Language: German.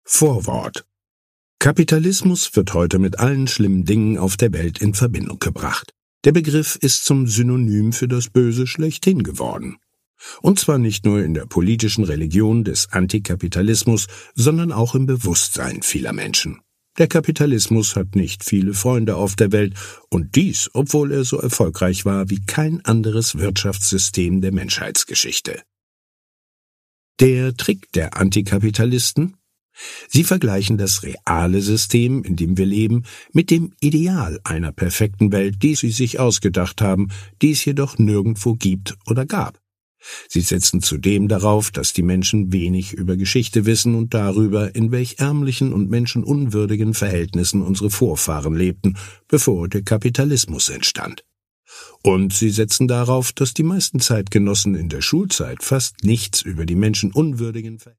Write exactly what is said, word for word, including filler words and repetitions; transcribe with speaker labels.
Speaker 1: Vorwort: Kapitalismus wird heute mit allen schlimmen Dingen auf der Welt in Verbindung gebracht. Der Begriff ist zum Synonym für das Böse schlechthin geworden. Und zwar nicht nur in der politischen Religion des Antikapitalismus, sondern auch im Bewusstsein vieler Menschen. Der Kapitalismus hat nicht viele Freunde auf der Welt, und dies, obwohl er so erfolgreich war wie kein anderes Wirtschaftssystem der Menschheitsgeschichte. Der Trick der Antikapitalisten? Sie vergleichen das reale System, in dem wir leben, mit dem Ideal einer perfekten Welt, die sie sich ausgedacht haben, die es jedoch nirgendwo gibt oder gab. Sie setzen zudem darauf, dass die Menschen wenig über Geschichte wissen und darüber, in welch ärmlichen und menschenunwürdigen Verhältnissen unsere Vorfahren lebten, bevor der Kapitalismus entstand. Und sie setzen darauf, dass die meisten Zeitgenossen in der Schulzeit fast nichts über die menschenunwürdigen Verhältnisse